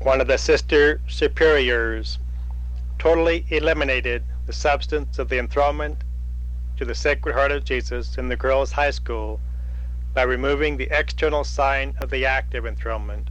One of the Sister Superiors totally eliminated the substance of the enthronement to the Sacred Heart of Jesus in the girls' high school by removing the external sign of the act of enthronement.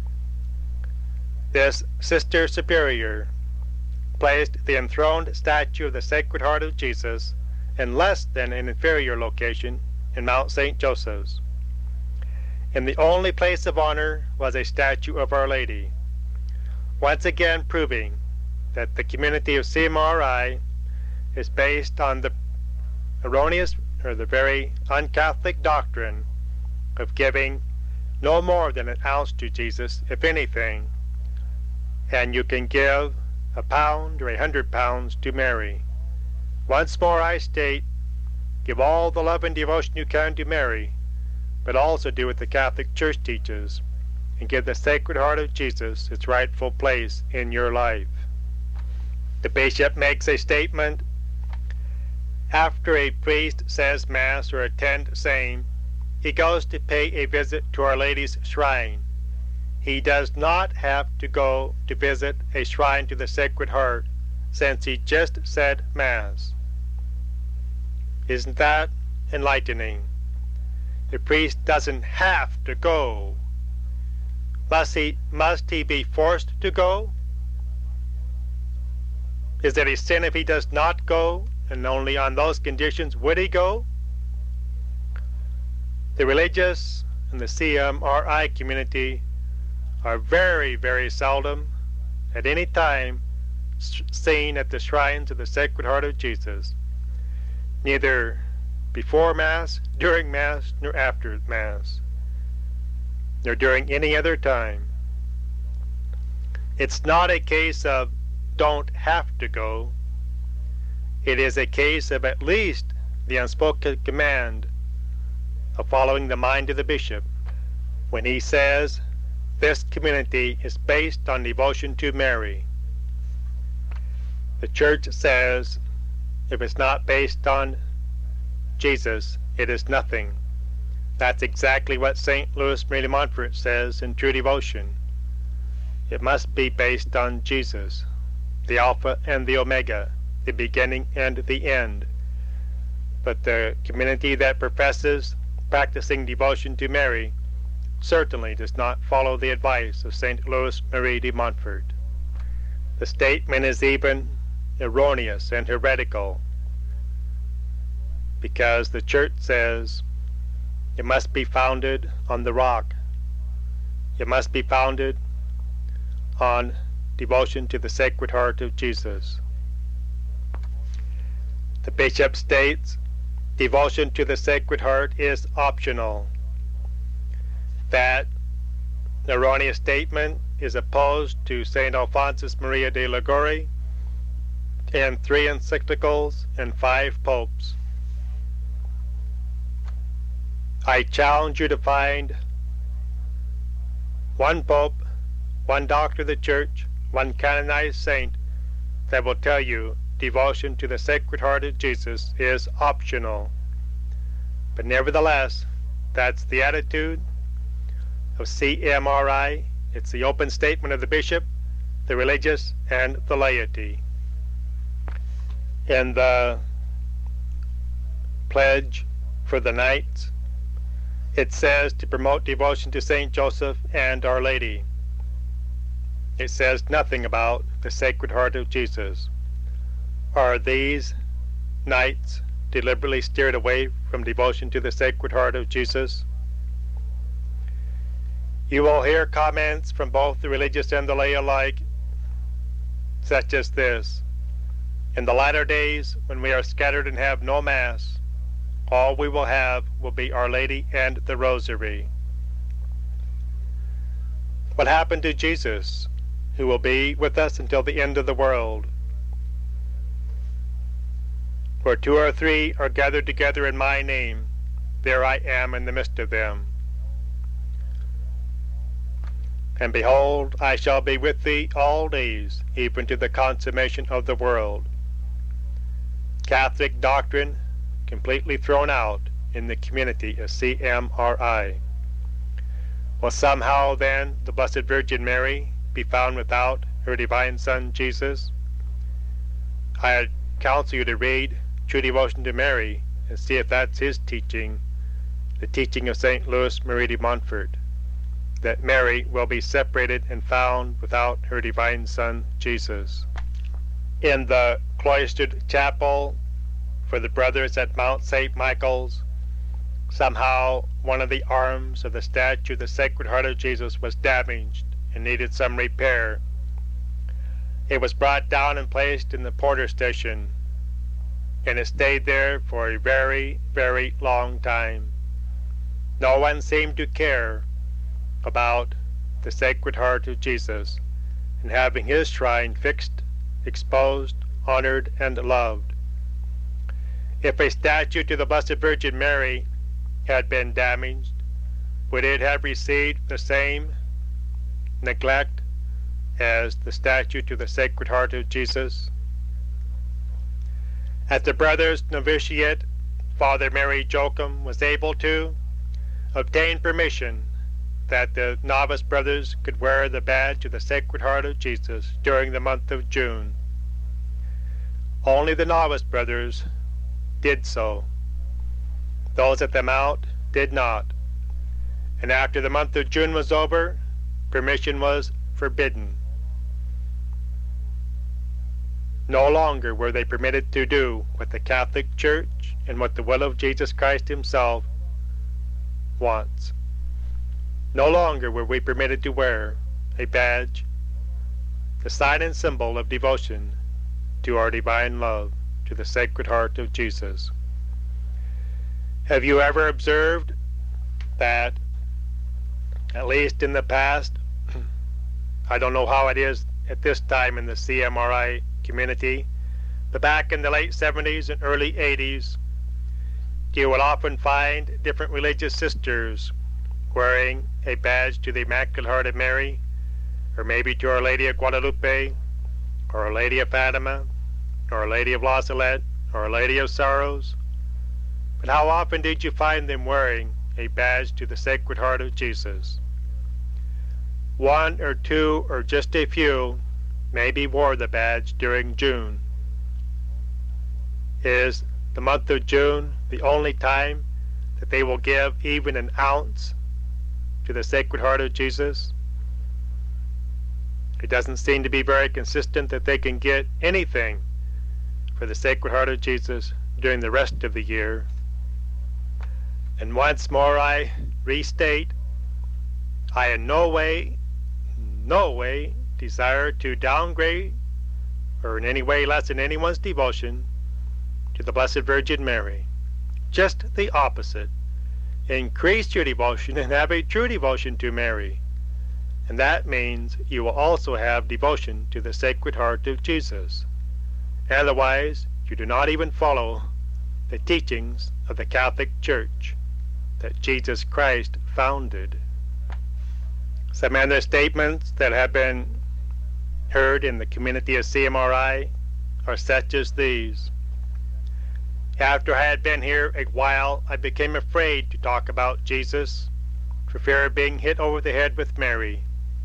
This Sister Superior placed the enthroned statue of the Sacred Heart of Jesus in less than an inferior location in Mount St. Joseph's. And the only place of honor was a statue of Our Lady, once again proving that the community of CMRI is based on the erroneous or the very un-Catholic doctrine of giving no more than an ounce to Jesus, if anything, and you can give £1 or £100 to Mary. Once more I state, give all the love and devotion you can to Mary, but also do what the Catholic Church teaches, and give the Sacred Heart of Jesus its rightful place in your life. The bishop makes a statement. After a priest says Mass or attends same, he goes to pay a visit to Our Lady's shrine. He does not have to go to visit a shrine to the Sacred Heart, since he just said Mass. Isn't that enlightening? The priest doesn't have to go. Must he be forced to go? Is it a sin if he does not go, and only on those conditions would he go? The religious and the CMRI community are very, very seldom at any time seen at the shrines of the Sacred Heart of Jesus, neither before Mass, during Mass, nor after Mass, nor during any other time. It's not a case of don't have to go. It is a case of at least the unspoken command of following the mind of the bishop when he says this community is based on devotion to Mary. The Church says if it's not based on Jesus, it is nothing. That's exactly what St. Louis Marie de Montfort says in True Devotion. It must be based on Jesus, the Alpha and the Omega, the beginning and the end. But the community that professes practicing devotion to Mary certainly does not follow the advice of St. Louis Marie de Montfort. The statement is even erroneous and heretical, because the Church says it must be founded on the rock. It must be founded on devotion to the Sacred Heart of Jesus. The bishop states devotion to the Sacred Heart is optional. That erroneous statement is opposed to St. Alphonsus Maria de Liguori and 3 encyclicals and 5 popes. I challenge you to find one pope, one doctor of the Church, one canonized saint that will tell you devotion to the Sacred Heart of Jesus is optional. But nevertheless, that's the attitude of CMRI. It's the open statement of the bishop, the religious, and the laity. In the pledge for the Knights, it says to promote devotion to St. Joseph and Our Lady. It says nothing about the Sacred Heart of Jesus. Are these Knights deliberately steered away from devotion to the Sacred Heart of Jesus? You will hear comments from both the religious and the lay alike, such as this: in the latter days, when we are scattered and have no Mass, all we will have will be Our Lady and the Rosary. What happened to Jesus, who will be with us until the end of the world? Where 2 or 3 are gathered together in my name, there I am in the midst of them. And behold, I shall be with thee all days, even to the consummation of the world. Catholic doctrine completely thrown out in the community of CMRI. Will somehow then the Blessed Virgin Mary be found without her divine Son, Jesus? I counsel you to read True Devotion to Mary and see if that's his teaching, the teaching of St. Louis Marie de Montfort, that Mary will be separated and found without her divine Son, Jesus. In the cloistered chapel for the brothers at Mount St. Michael's, somehow one of the arms of the statue of the Sacred Heart of Jesus was damaged and needed some repair. It was brought down and placed in the porter station, and it stayed there for a very, very long time. No one seemed to care about the Sacred Heart of Jesus and having his shrine fixed, exposed, honored, and loved. If a statue to the Blessed Virgin Mary had been damaged, would it have received the same neglect as the statue to the Sacred Heart of Jesus? At the brothers' novitiate, Father Mary Joachim was able to obtain permission that the novice brothers could wear the badge of the Sacred Heart of Jesus during the month of June. Only the novice brothers did so. Those at the Mount did not. And after the month of June was over, permission was forbidden. No longer were they permitted to do what the Catholic Church and what the will of Jesus Christ himself wants. No longer were we permitted to wear a badge, the sign and symbol of devotion to our divine love, to the Sacred Heart of Jesus. Have you ever observed that, at least in the past, I don't know how it is at this time in the CMRI community, but back in the late 70s and early 80s, you will often find different religious sisters wearing a badge to the Immaculate Heart of Mary, or maybe to Our Lady of Guadalupe, or Our Lady of Fatima, or Our Lady of La Salette, or Our Lady of Sorrows. But how often did you find them wearing a badge to the Sacred Heart of Jesus? One or two or just a few maybe wore the badge during June. Is the month of June the only time that they will give even an ounce to the Sacred Heart of Jesus? It doesn't seem to be very consistent that they can get anything for the Sacred Heart of Jesus during the rest of the year. And once more I restate, I in no way desire to downgrade or in any way lessen anyone's devotion to the Blessed Virgin Mary. Just the opposite. Increase your devotion and have a true devotion to Mary. And that means you will also have devotion to the Sacred Heart of Jesus. Otherwise, you do not even follow the teachings of the Catholic Church that Jesus Christ founded. Some other statements that have been heard in the community of CMRI are such as these. After I had been here a while, I became afraid to talk about Jesus for fear of being hit over the head with Mary.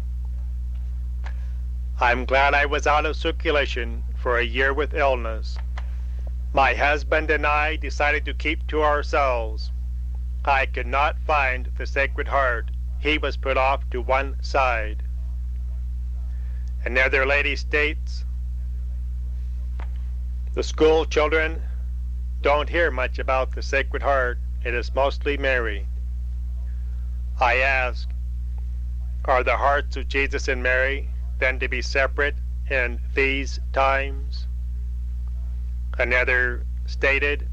I'm glad I was out of circulation for a year with illness. My husband and I decided to keep to ourselves. I could not find the Sacred Heart. He was put off to one side. Another lady states, the school children don't hear much about the Sacred Heart. It is mostly Mary. I ask, are the hearts of Jesus and Mary then to be separate in these times? Another stated,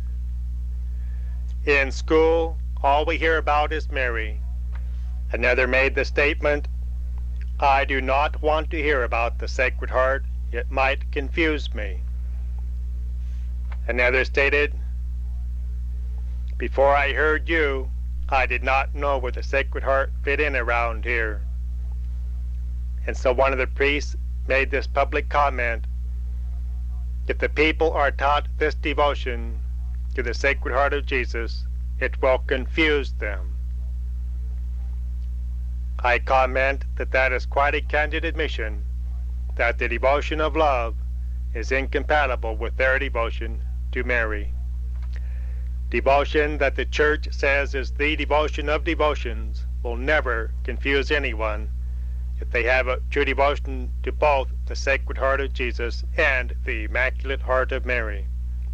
in school, all we hear about is Mary. Another made the statement, I do not want to hear about the Sacred Heart. It might confuse me. Another stated, before I heard you, I did not know where the Sacred Heart fit in around here. And so one of the priests made this public comment, if the people are taught this devotion to the Sacred Heart of Jesus, it will confuse them. I comment that is quite a candid admission that the devotion of love is incompatible with their devotion to Mary. Devotion that the Church says is the devotion of devotions will never confuse anyone if they have a true devotion to both the Sacred Heart of Jesus and the Immaculate Heart of Mary.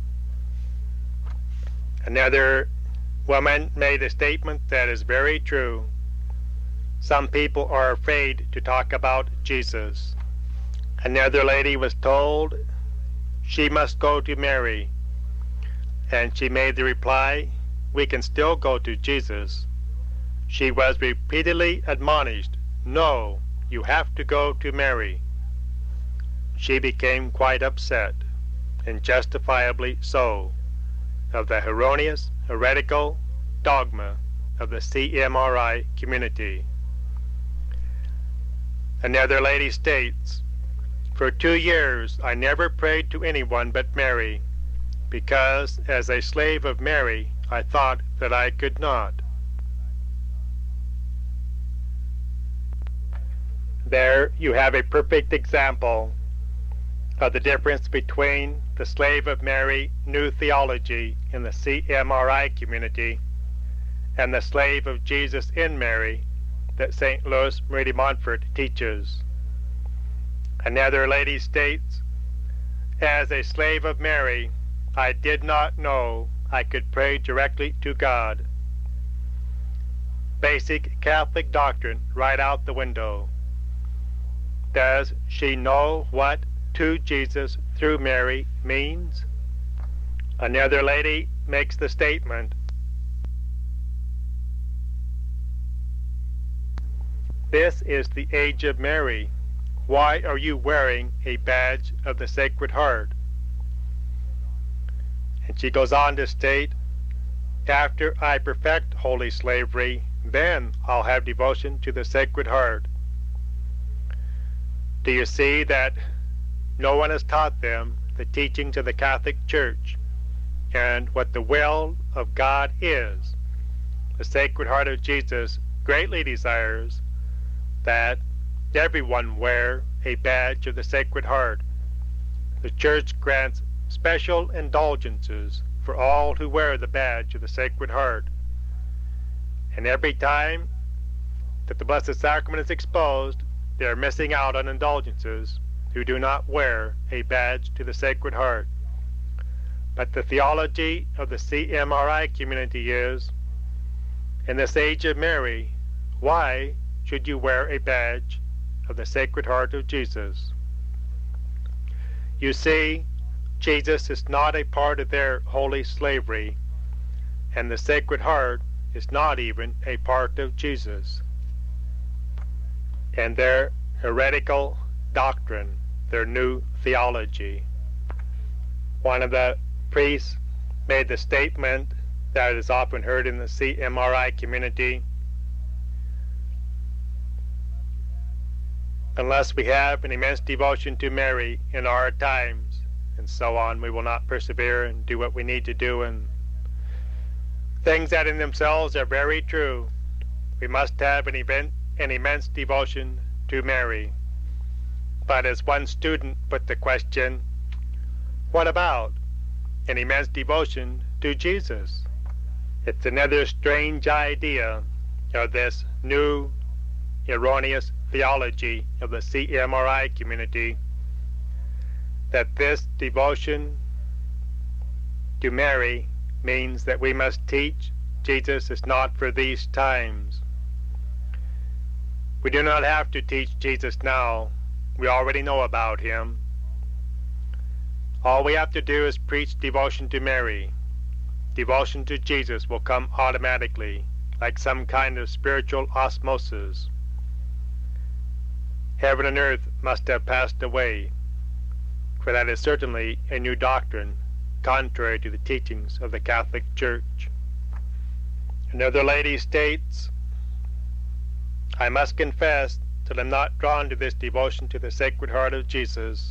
Another woman made a statement that is very true. Some people are afraid to talk about Jesus. Another lady was told she must go to Mary, and she made the reply, "We can still go to Jesus." She was repeatedly admonished, "No, you have to go to Mary." She became quite upset, and justifiably so, of the erroneous, heretical dogma of the CMRI community. Another lady states, "For 2 years I never prayed to anyone but Mary, because as a slave of Mary I thought that I could not." There you have a perfect example of the difference between the slave of Mary new theology in the CMRI community and the slave of Jesus in Mary that St. Louis Marie de Montfort teaches. Another lady states, "As a slave of Mary, I did not know I could pray directly to God." Basic Catholic doctrine right out the window. Does she know what "to Jesus through Mary" means? Another lady makes the statement, "This is the age of Mary. Why are you wearing a badge of the Sacred Heart?" And she goes on to state, "After I perfect holy slavery, then I'll have devotion to the Sacred Heart." Do you see that no one has taught them the teachings of the Catholic Church and what the will of God is? The Sacred Heart of Jesus greatly desires that everyone wear a badge of the Sacred Heart. The Church grants special indulgences for all who wear the badge of the Sacred Heart. And every time that the Blessed Sacrament is exposed, they are missing out on indulgences who do not wear a badge to the Sacred Heart. But the theology of the CMRI community is, in this age of Mary, why should you wear a badge of the Sacred Heart of Jesus? You see, Jesus is not a part of their holy slavery, and the Sacred Heart is not even a part of Jesus. And their heretical doctrine, their new theology. One of the priests made the statement that is often heard in the CMRI community, "Unless we have an immense devotion to Mary in our times," and so on, "we will not persevere and do what we need to do," and things that in themselves are very true. We must have an immense devotion to Mary. But as one student put the question, what about an immense devotion to Jesus? It's another strange idea of this new erroneous theology of the CMRI community, that this devotion to Mary means that we must teach Jesus is not for these times. We do not have to teach Jesus now. We already know about him. All we have to do is preach devotion to Mary. Devotion to Jesus will come automatically, like some kind of spiritual osmosis. Heaven and earth must have passed away, for that is certainly a new doctrine, contrary to the teachings of the Catholic Church. Another lady states, "I must confess that I'm not drawn to this devotion to the Sacred Heart of Jesus.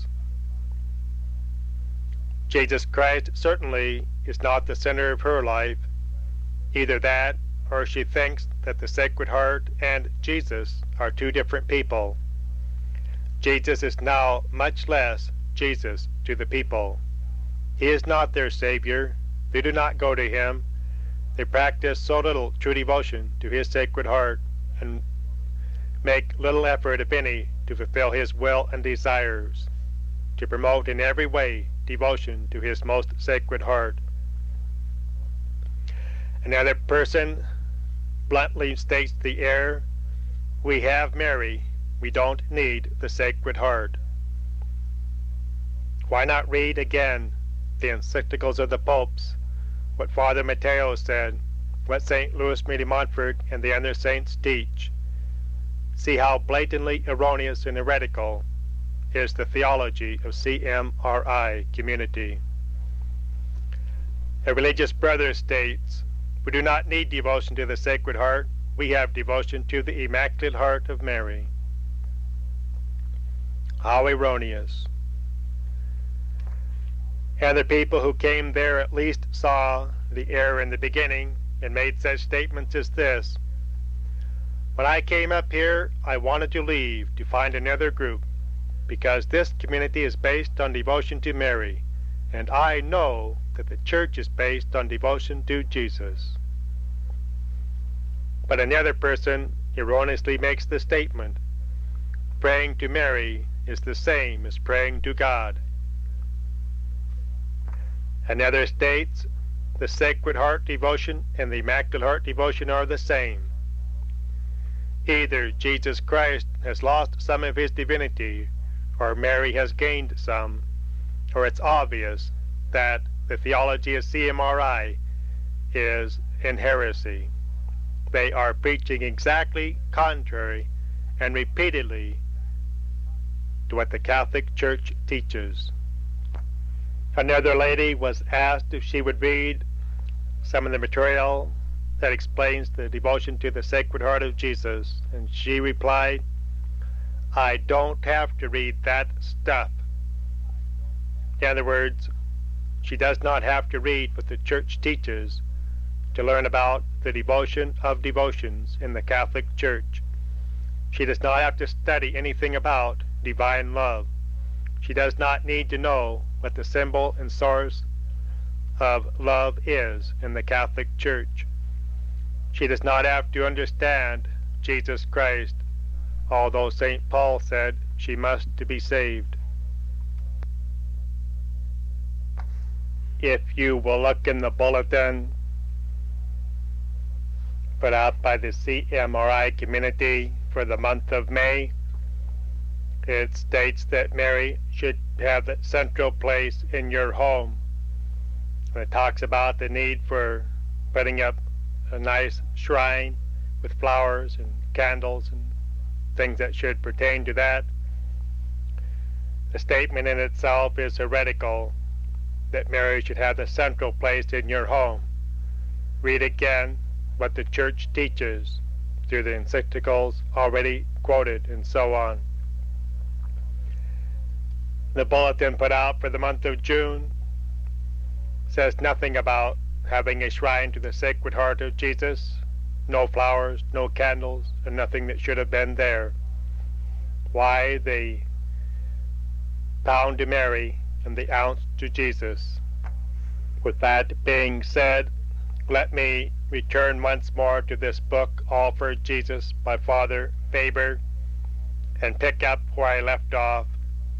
Jesus Christ certainly is not the center of her life. Either that, or she thinks that the Sacred Heart and Jesus are two different people. Jesus is now much less Jesus to the people. He is not their Savior. They do not go to him. They practice so little true devotion to his Sacred Heart and make little effort, if any, to fulfill his will and desires, to promote in every way devotion to his most Sacred Heart. Another person bluntly states the error: we have Mary, we don't need the Sacred Heart. Why not read again the encyclicals of the popes, what Father Matteo said, what St. Louis Marie de Montfort and the other saints teach? See how blatantly erroneous and heretical is the theology of CMRI community. A religious brother states, we do not need devotion to the Sacred Heart, we have devotion to the Immaculate Heart of Mary. How erroneous. And the people who came there at least saw the error in the beginning and made such statements as this: when I came up here, I wanted to leave to find another group, because this community is based on devotion to Mary, and I know that the church is based on devotion to Jesus. But another person erroneously makes the statement, praying to Mary is the same as praying to God. Another states, the Sacred Heart devotion and the Immaculate Heart devotion are the same. Either Jesus Christ has lost some of his divinity, or Mary has gained some, or it's obvious that the theology of CMRI is in heresy. They are preaching exactly contrary and repeatedly to what the Catholic Church teaches. Another lady was asked if she would read some of the material that explains the devotion to the Sacred Heart of Jesus, and she replied, I don't have to read that stuff. In other words, she does not have to read what the Church teaches to learn about the devotion of devotions in the Catholic Church. She does not have to study anything about divine love. She does not need to know what the symbol and source of love is in the Catholic Church. She does not have to understand Jesus Christ, although St. Paul said she must to be saved. If you will look in the bulletin put out by the CMRI community for the month of May, it states that Mary should have the central place in your home. And it talks about the need for putting up a nice shrine with flowers and candles and things that should pertain to that. The statement in itself is heretical, that Mary should have the central place in your home. Read again what the Church teaches through the encyclicals already quoted and so on. The bulletin put out for the month of June says nothing about having a shrine to the Sacred Heart of Jesus, no flowers, no candles, and nothing that should have been there. Why the pound to Mary and the ounce to Jesus? With that being said, let me return once more to this book, All for Jesus by Father Faber, and pick up where I left off.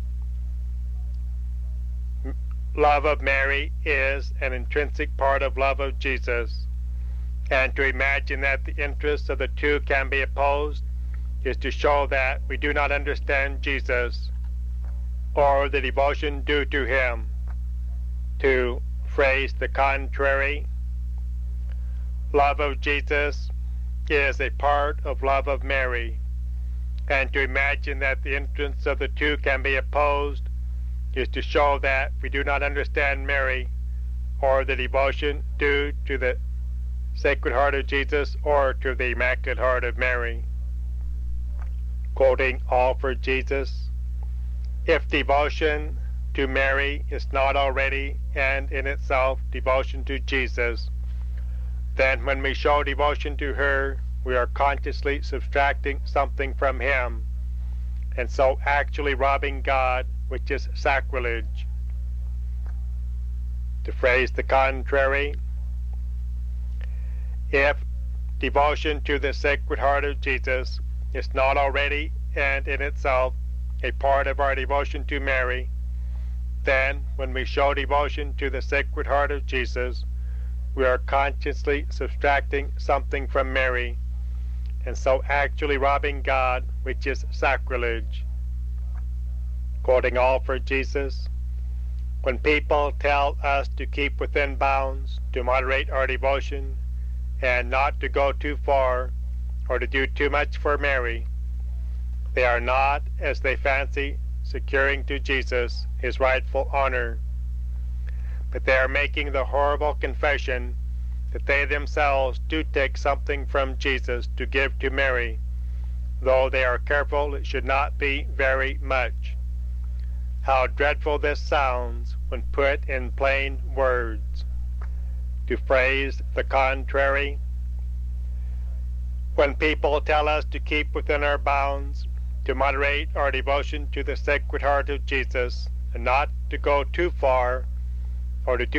Love of Mary is an intrinsic part of love of Jesus, and to imagine that the interests of the two can be opposed is to show that we do not understand Jesus or the devotion due to him. To phrase the contrary, love of Jesus is a part of love of Mary, and to imagine that the interests of the two can be opposed is to show that we do not understand Mary or the devotion due to the Sacred Heart of Jesus or to the Immaculate Heart of Mary. Quoting All for Jesus, if devotion to Mary is not already and in itself devotion to Jesus, then when we show devotion to her, we are consciously subtracting something from Him, and so actually robbing God, which is sacrilege. To phrase the contrary, if devotion to the Sacred Heart of Jesus is not already and in itself a part of our devotion to Mary, then when we show devotion to the Sacred Heart of Jesus, we are consciously subtracting something from Mary, and so actually robbing God, which is sacrilege. Quoting All for Jesus, when people tell us to keep within bounds, to moderate our devotion, and not to go too far, or to do too much for Mary, they are not, as they fancy, securing to Jesus His rightful honor, but they are making the horrible confession that they themselves do take something from Jesus to give to Mary, though they are careful it should not be very much. How dreadful this sounds when put in plain words. To phrase the contrary, when people tell us to keep within our bounds, to moderate our devotion to the Sacred Heart of Jesus, and not to go too far, or to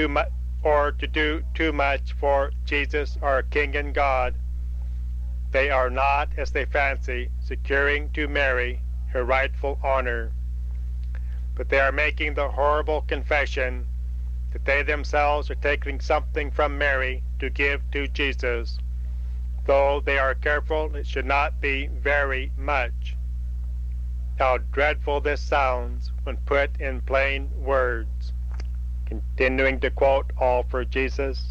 do too much for Jesus, our King and God, they are not, as they fancy, securing to Mary her rightful honor, but they are making the horrible confession that they themselves are taking something from Mary to give to Jesus, though they are careful it should not be very much. How dreadful this sounds when put in plain words. Continuing to quote All for Jesus,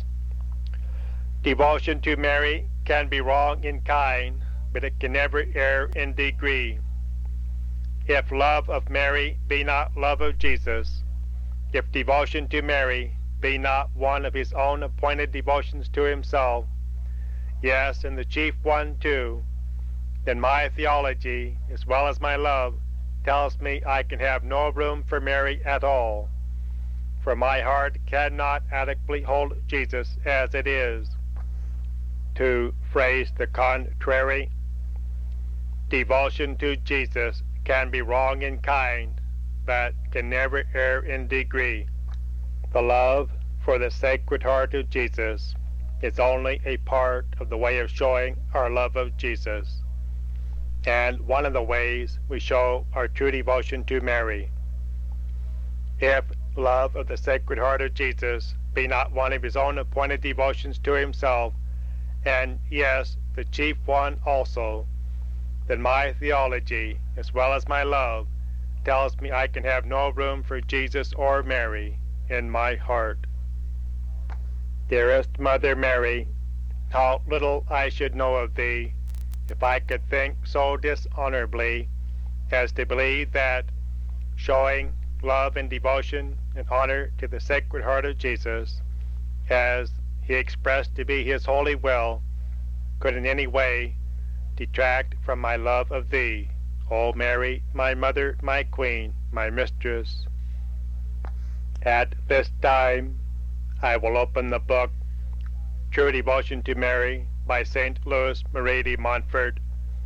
devotion to Mary can be wrong in kind, but it can never err in degree. If love of Mary be not love of Jesus, if devotion to Mary be not one of His own appointed devotions to Himself, yes, and the chief one too, then my theology, as well as my love, tells me I can have no room for Mary at all, for my heart cannot adequately hold Jesus as it is. To phrase the contrary, devotion to Jesus can be wrong in kind, but can never err in degree. The love for the Sacred Heart of Jesus is only a part of the way of showing our love of Jesus, and one of the ways we show our true devotion to Mary. If love of the Sacred Heart of Jesus be not one of His own appointed devotions to Himself, and yes, the chief one also, then my theology, as well as my love, tells me I can have no room for Jesus or Mary in my heart. Dearest Mother Mary, how little I should know of Thee, if I could think so dishonorably as to believe that showing love and devotion and honor to the Sacred Heart of Jesus, as He expressed to be His holy will, could in any way detract from my love of Thee, O Mary, my Mother, my Queen, my Mistress. At this time I will open the book True Devotion to Mary by St. Louis Marie de Montfort,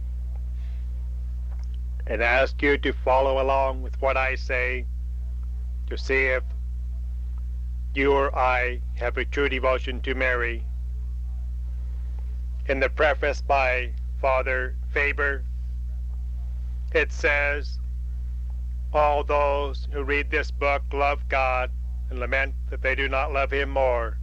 and ask you to follow along with what I say to see if you or I have a true devotion to Mary. In the preface by Father Faber, it says, all those who read this book love God and lament that they do not love Him more.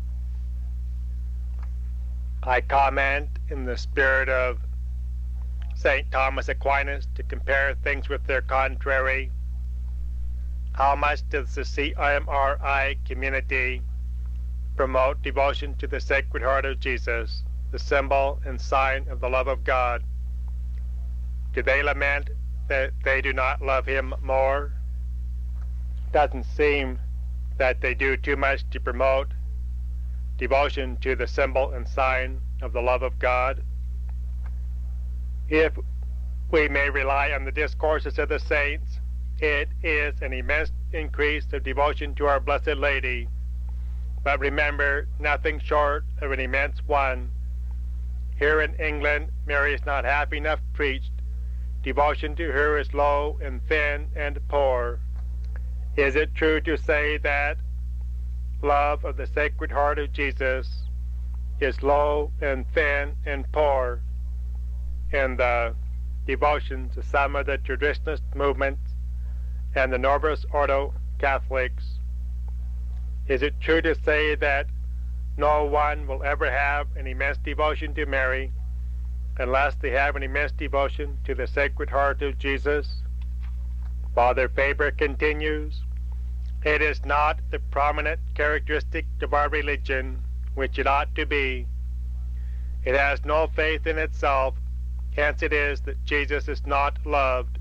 I comment in the spirit of St. Thomas Aquinas to compare things with their contrary. How much does the CMRI community promote devotion to the Sacred Heart of Jesus, the symbol and sign of the love of God? Do they lament that they do not love Him more? Doesn't seem that they do too much to promote devotion to the symbol and sign of the love of God. If we may rely on the discourses of the saints, it is an immense increase of devotion to our Blessed Lady, but remember, nothing short of an immense one Here in England, Mary is not half enough preached. Devotion to her is low and thin and poor. Is it true to say that love of the Sacred Heart of Jesus is low and thin and poor in the devotion to some of the traditionalist movements and the Novus Ordo Catholics? Is it true to say that no one will ever have an immense devotion to Mary unless they have an immense devotion to the Sacred Heart of Jesus? Father Faber continues, it is not the prominent characteristic of our religion, which it ought to be. It has no faith in itself, hence it is that Jesus is not loved.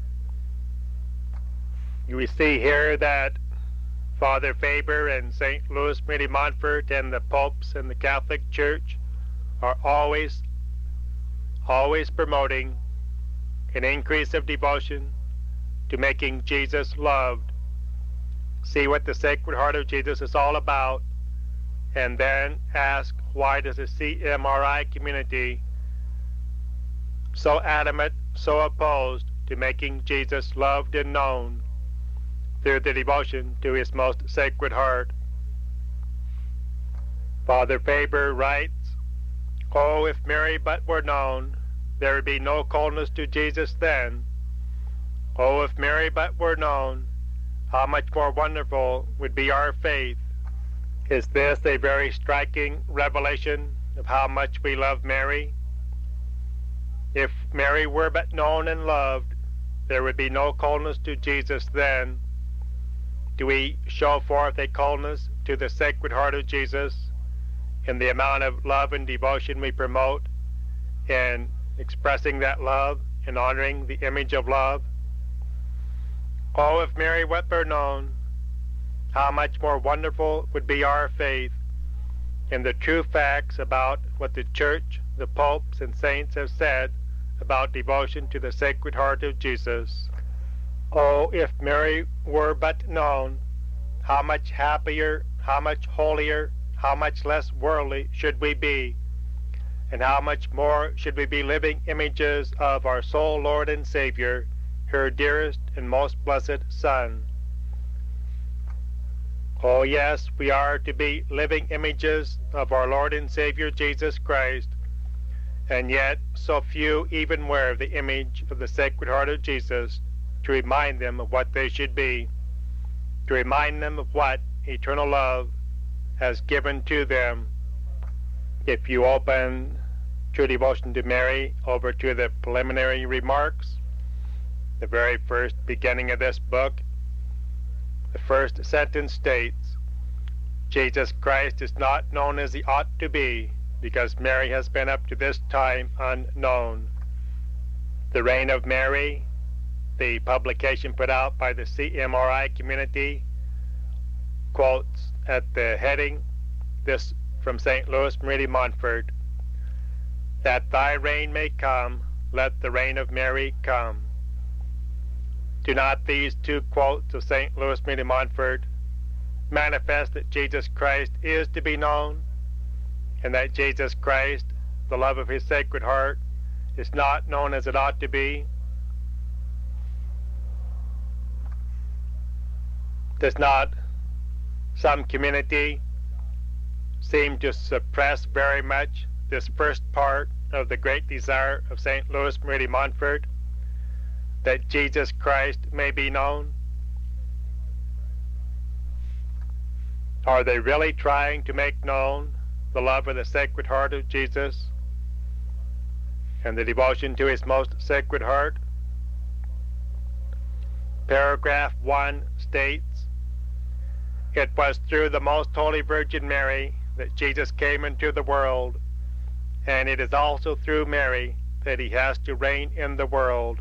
We see here that Father Faber and St. Louis Marie Montfort and the popes and the Catholic Church are always promoting an increase of devotion to making Jesus loved. See what the Sacred Heart of Jesus is all about, and then ask, why does the CMRI community so adamant, so opposed to making Jesus loved and known through the devotion to his most sacred heart? Father Faber writes, oh, if Mary but were known, there would be no coldness to Jesus then. Oh, if Mary but were known, how much more wonderful would be our faith. Is this a very striking revelation of how much we love Mary? If Mary were but known and loved, there would be no coldness to Jesus then. Do we show forth a coldness to the Sacred Heart of Jesus in the amount of love and devotion we promote in expressing that love and honoring the image of love? Oh, if Mary were known, how much more wonderful would be our faith in the true facts about what the Church, the popes, and saints have said about devotion to the Sacred Heart of Jesus. Oh, if Mary were but known, how much happier, how much holier, how much less worldly should we be, and how much more should we be living images of our sole Lord and Savior, her dearest and most blessed Son. Oh yes, we are to be living images of our Lord and Savior Jesus Christ, and yet so few even wear the image of the Sacred Heart of Jesus to remind them of what they should be, to remind them of what eternal love has given to them. If you open True Devotion to Mary over to the preliminary remarks, the very first beginning of this book, the first sentence states, Jesus Christ is not known as he ought to be because Mary has been up to this time unknown. The Reign of Mary, the publication put out by the CMRI community, quotes at the heading this from St. Louis Marie Montfort, that thy reign may come, let the reign of Mary come. Do not these two quotes of St. Louis Marie Montfort manifest that Jesus Christ is to be known, and that Jesus Christ, the love of his Sacred Heart, is not known as it ought to be? Does not some community seem to suppress very much this first part of the great desire of St. Louis Marie Montfort, that Jesus Christ may be known? Are they really trying to make known the love of the Sacred Heart of Jesus and the devotion to his most Sacred Heart? Paragraph 1 states, it was through the Most Holy Virgin Mary that Jesus came into the world, and it is also through Mary that he has to reign in the world.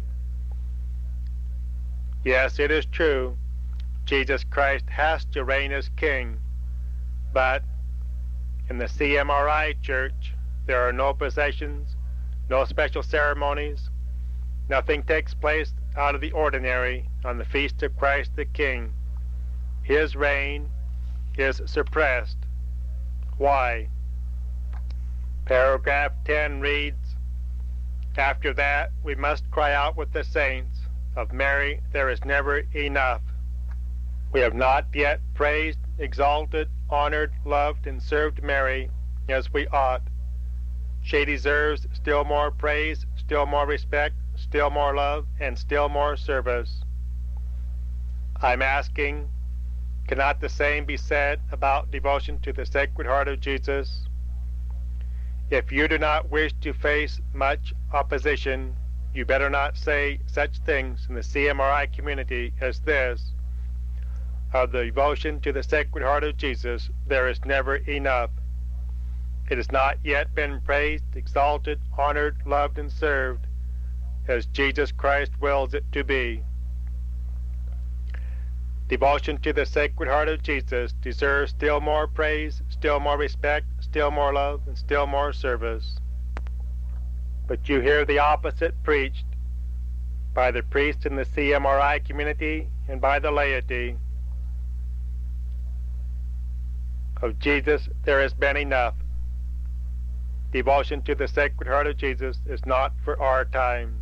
Yes, it is true, Jesus Christ has to reign as king, but in the CMRI Church there are no processions, no special ceremonies, nothing takes place out of the ordinary on the feast of Christ the King. His reign is suppressed. Why? Paragraph 10 reads, "After that we must cry out with the saints, of Mary there is never enough. We have not yet praised, exalted, honored, loved, and served Mary as we ought. She deserves still more praise, still more respect, still more love, and still more service. I'm asking, cannot the same be said about devotion to the Sacred Heart of Jesus? If you do not wish to face much opposition, you better not say such things in the CMRI community as this: of the devotion to the Sacred Heart of Jesus, there is never enough. It has not yet been praised, exalted, honored, loved, and served as Jesus Christ wills it to be. Devotion to the Sacred Heart of Jesus deserves still more praise, still more respect, still more love, and still more service. But you hear the opposite preached by the priests in the CMRI community and by the laity. Of Jesus there has been enough. Devotion to the Sacred Heart of Jesus is not for our times."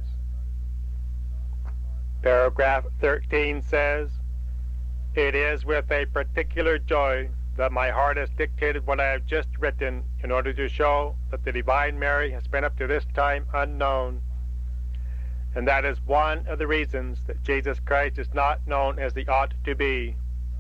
Paragraph 13 says, "It is with a particular joy that my heart has dictated what I have just written in order to show that the Divine Mary has been up to this time unknown. And that is one of the reasons that Jesus Christ is not known as he ought to be.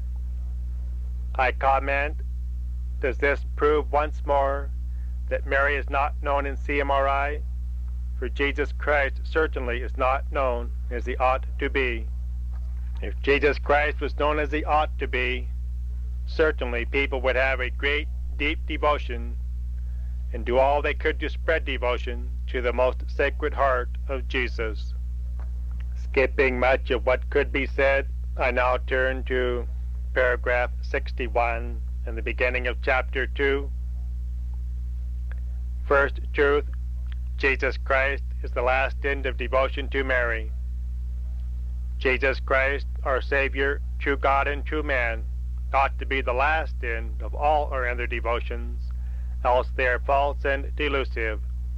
I comment, does this prove once more that Mary is not known in CMRI? For Jesus Christ certainly is not known as he ought to be. If Jesus Christ was known as he ought to be, certainly people would have a great, deep devotion and do all they could to spread devotion to the most Sacred Heart of Jesus." Skipping much of what could be said, I now turn to paragraph 61 and the beginning of chapter 2. First truth, Jesus Christ is the last end of devotion to Mary. Jesus Christ, our Savior, true God and true man, ought to be the last end of all our other devotions, else they are false and delusive.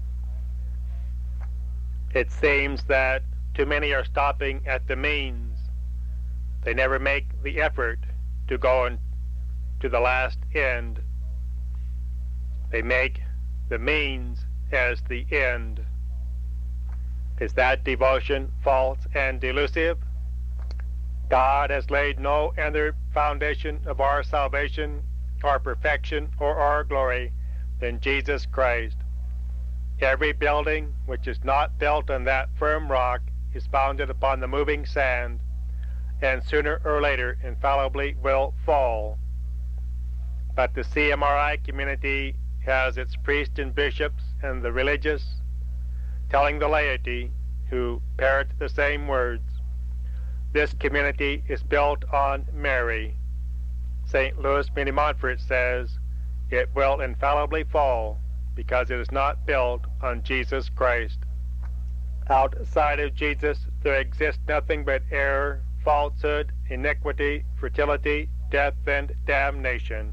It seems that too many are stopping at the means. They never make the effort to go to the last end. They make the means as the end. Is that devotion false and delusive? God has laid no other foundation of our salvation, our perfection, or our glory than Jesus Christ. Every building which is not built on that firm rock is founded upon the moving sand, and sooner or later infallibly will fall. But the CMRI community has its priests and bishops and the religious telling the laity, who parrot the same words, this community is built on Mary. St. Louis Mini Montfort says it will infallibly fall because it is not built on Jesus Christ. Outside of Jesus there exists nothing but error, falsehood, iniquity, fertility, death, and damnation.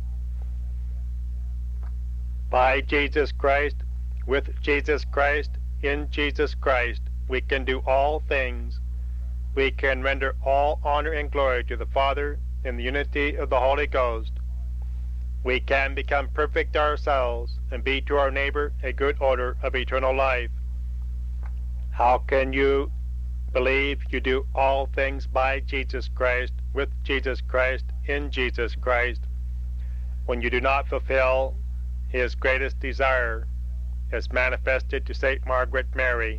By Jesus Christ, with Jesus Christ, in Jesus Christ, we can do all things. We can render all honor and glory to the Father in the unity of the Holy Ghost. We can become perfect ourselves and be to our neighbor a good odor of eternal life. How can you believe you do all things by Jesus Christ, with Jesus Christ, in Jesus Christ, when you do not fulfill his greatest desire, as manifested to St. Margaret Mary,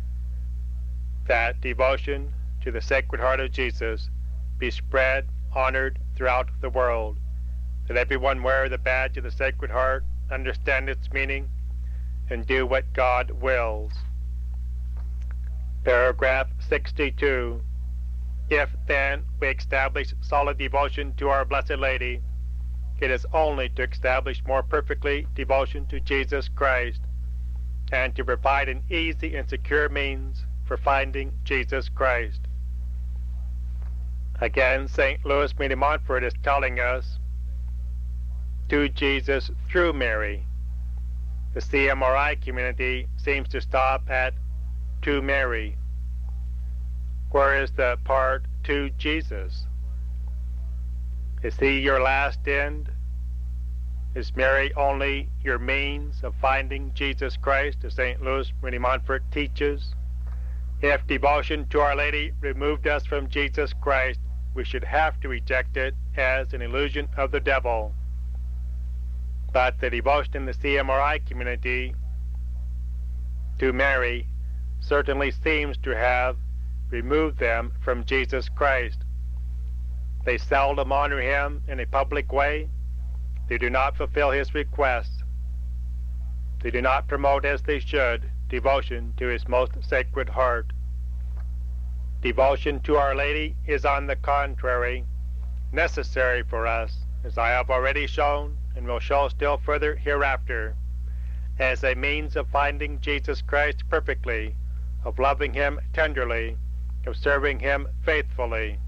that devotion to the Sacred Heart of Jesus be spread, honored throughout the world, that everyone wear the badge of the Sacred Heart, understand its meaning, and do what God wills. Paragraph 62. If, then, we establish solid devotion to our Blessed Lady, it is only to establish more perfectly devotion to Jesus Christ, and to provide an easy and secure means for finding Jesus Christ. Again, St. Louis Mini Montfort is telling us, to Jesus through Mary. The CMRI community seems to stop at to Mary. Where is the part to Jesus? Is he your last end? Is Mary only your means of finding Jesus Christ, as St. Louis Marie de Montfort teaches? If devotion to Our Lady removed us from Jesus Christ, we should have to reject it as an illusion of the devil. But the devotion in the CMRI community to Mary certainly seems to have removed them from Jesus Christ. They seldom honor him in a public way. They do not fulfill his requests. They do not promote as they should devotion to his most sacred heart. Devotion to Our Lady is, on the contrary, necessary for us, as I have already shown and will show still further hereafter, as a means of finding Jesus Christ perfectly, of loving him tenderly, of serving him faithfully.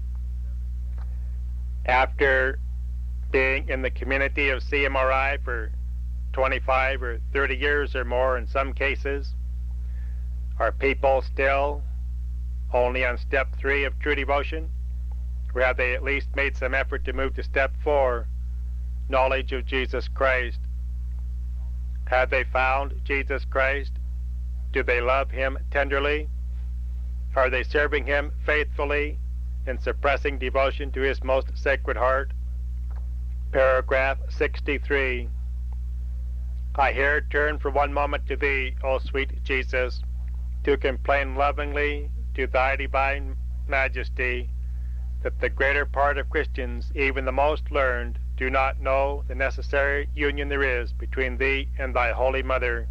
After being in the community of CMRI for 25 or 30 years or more in some cases, are people still only on step 3 of true devotion? Or have they at least made some effort to move to step 4, knowledge of Jesus Christ? Have they found Jesus Christ? Do they love him tenderly? Are they serving him faithfully and suppressing devotion to his most sacred heart? Paragraph 63. I here turn for one moment to thee, O sweet Jesus, to complain lovingly to thy divine majesty that the greater part of Christians, even the most learned, do not know the necessary union there is between thee and thy Holy Mother.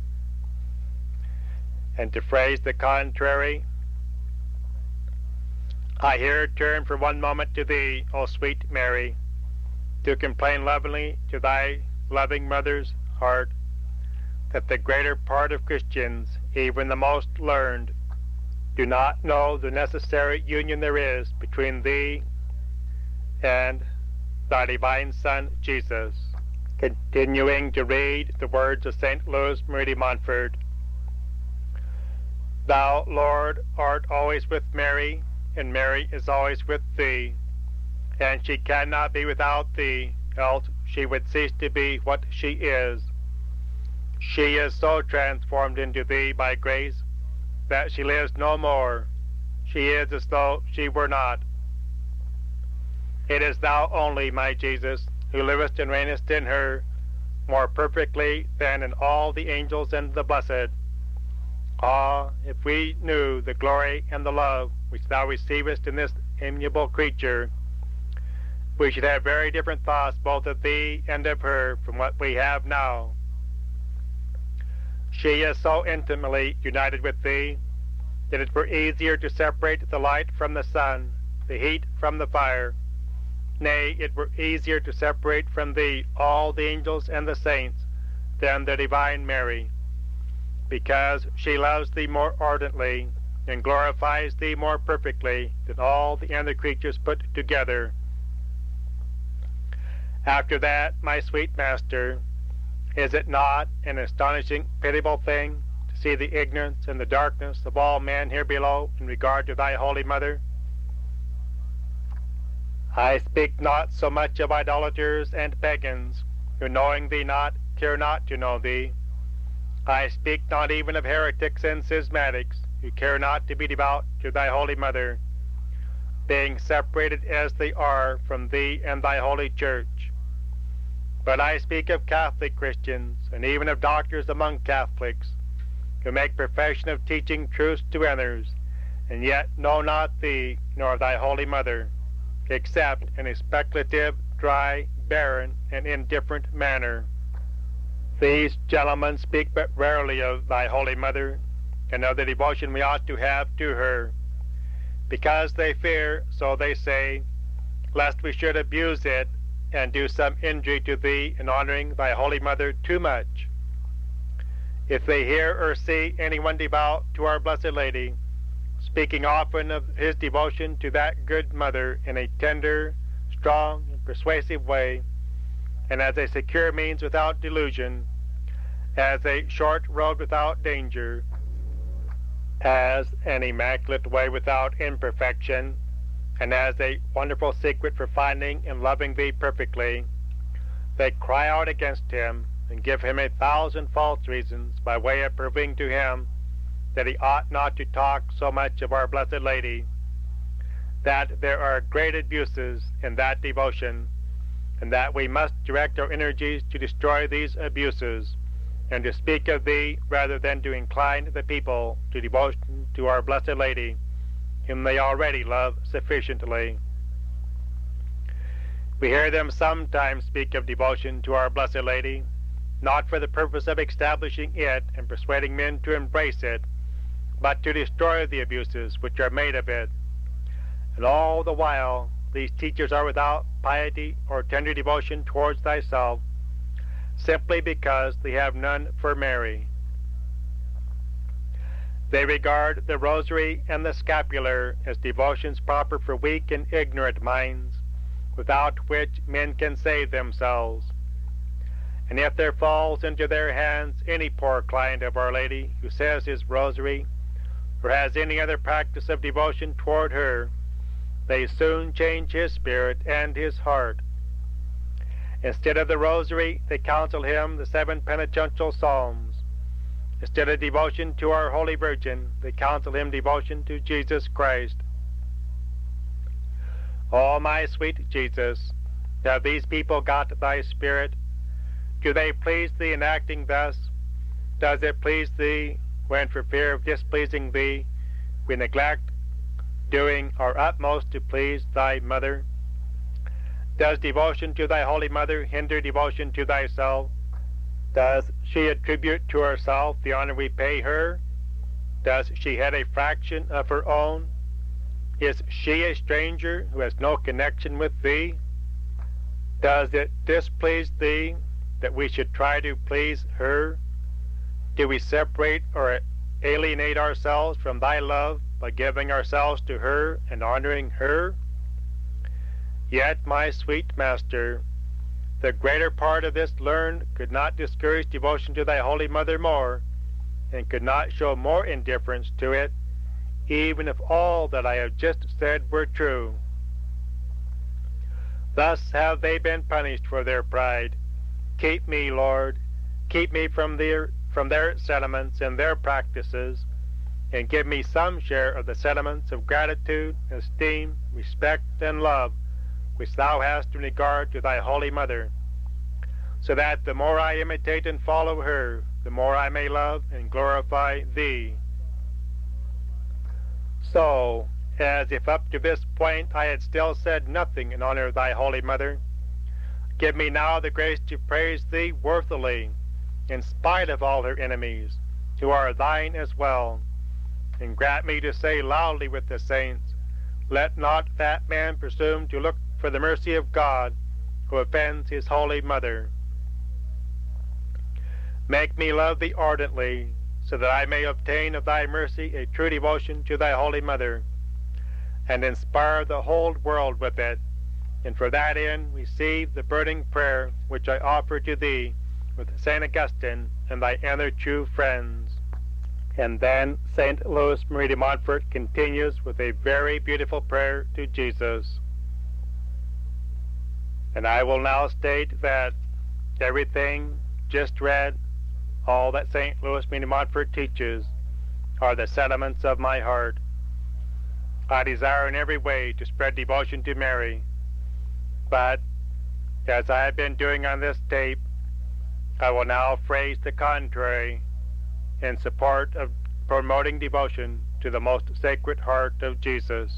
And to phrase the contrary, I here turn for one moment to thee, O sweet Mary, to complain lovingly to thy loving mother's heart that the greater part of Christians, even the most learned, do not know the necessary union there is between thee and thy divine Son, Jesus. Continuing to read the words of St. Louis Marie de Montfort. Thou, Lord, art always with Mary, and Mary is always with thee, and she cannot be without thee, else she would cease to be what she is. She is so transformed into thee by grace that she lives no more. She is as though she were not. It is thou only, my Jesus, who livest and reignest in her more perfectly than in all the angels and the blessed. Ah, if we knew the glory and the love which thou receivest in this amiable creature, we should have very different thoughts both of thee and of her from what we have now. She is so intimately united with thee that it were easier to separate the light from the sun, the heat from the fire. Nay, it were easier to separate from thee all the angels and the saints than the divine Mary, because she loves thee more ardently and glorifies thee more perfectly than all the other creatures put together. After that, my sweet Master, is it not an astonishing, pitiable thing to see the ignorance and the darkness of all men here below in regard to thy Holy Mother? I speak not so much of idolaters and pagans, who knowing thee not, care not to know thee. I speak not even of heretics and schismatics, who care not to be devout to thy Holy Mother, being separated as they are from thee and thy Holy Church. But I speak of Catholic Christians, and even of doctors among Catholics, who make profession of teaching truths to others, and yet know not thee nor thy Holy Mother, except in a speculative, dry, barren, and indifferent manner. These gentlemen speak but rarely of thy Holy Mother, and of the devotion we ought to have to her, because they fear, so they say, lest we should abuse it and do some injury to thee in honoring thy Holy Mother too much. If they hear or see anyone devout to our Blessed Lady, speaking often of his devotion to that good Mother in a tender, strong, and persuasive way, and as a secure means without delusion, as a short road without danger, as an immaculate way without imperfection, and as a wonderful secret for finding and loving thee perfectly, they cry out against him and give him 1,000 false reasons by way of proving to him that he ought not to talk so much of our Blessed Lady, that there are great abuses in that devotion, and that we must direct our energies to destroy these abuses, and to speak of thee rather than to incline the people to devotion to our Blessed Lady, whom they already love sufficiently. We hear them sometimes speak of devotion to our Blessed Lady, not for the purpose of establishing it and persuading men to embrace it, but to destroy the abuses which are made of it. And all the while these teachers are without piety or tender devotion towards thyself, simply because they have none for Mary. They regard the rosary and the scapular as devotions proper for weak and ignorant minds, without which men can save themselves. And if there falls into their hands any poor client of Our Lady who says his rosary, or has any other practice of devotion toward her, they soon change his spirit and his heart. Instead of the rosary, they counsel him the 7 penitential psalms. Instead of devotion to our Holy Virgin, they counsel him devotion to Jesus Christ. Oh, my sweet Jesus, have these people got thy spirit? Do they please thee in acting thus? Does it please thee when, for fear of displeasing thee, we neglect doing our utmost to please thy mother? Does devotion to thy Holy Mother hinder devotion to thyself? Does she attribute to herself the honor we pay her? Does she have a fraction of her own? Is she a stranger who has no connection with thee? Does it displease thee that we should try to please her? Do we separate or alienate ourselves from thy love by giving ourselves to her and honoring her? Yet, my sweet Master, the greater part of this learned could not discourage devotion to thy Holy Mother more, and could not show more indifference to it, even if all that I have just said were true. Thus have they been punished for their pride. Keep me, Lord, keep me from their sentiments and their practices, and give me some share of the sentiments of gratitude, esteem, respect, and love which thou hast in regard to thy Holy Mother, so that the more I imitate and follow her, the more I may love and glorify thee. So, as if up to this point I had still said nothing in honor of thy Holy Mother, give me now the grace to praise thee worthily, in spite of all her enemies, who are thine as well, and grant me to say loudly with the saints, let not that man presume to look for the mercy of God who offends his Holy Mother. Make me love thee ardently, so that I may obtain of thy mercy a true devotion to thy Holy Mother, and inspire the whole world with it, and for that end receive the burning prayer which I offer to thee with St. Augustine and thy other true friends. And then St. Louis Marie de Montfort continues with a very beautiful prayer to Jesus. And I will now state that everything just read, all that St. Louis Marie de Montfort teaches, are the sentiments of my heart. I desire in every way to spread devotion to Mary, but as I have been doing on this tape, I will now phrase the contrary in support of promoting devotion to the most sacred heart of Jesus.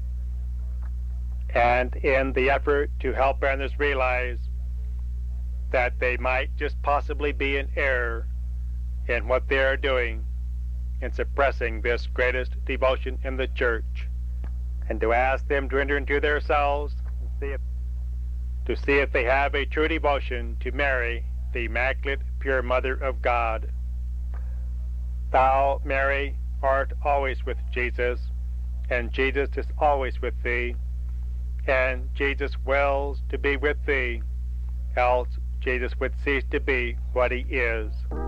And in the effort to help others realize that they might just possibly be in error in what they are doing in suppressing this greatest devotion in the Church, and to ask them to enter into themselves to see if they have a true devotion to Mary, the Immaculate Pure Mother of God. Thou, Mary, art always with Jesus, and Jesus is always with thee, and Jesus wills to be with thee, else Jesus would cease to be what he is.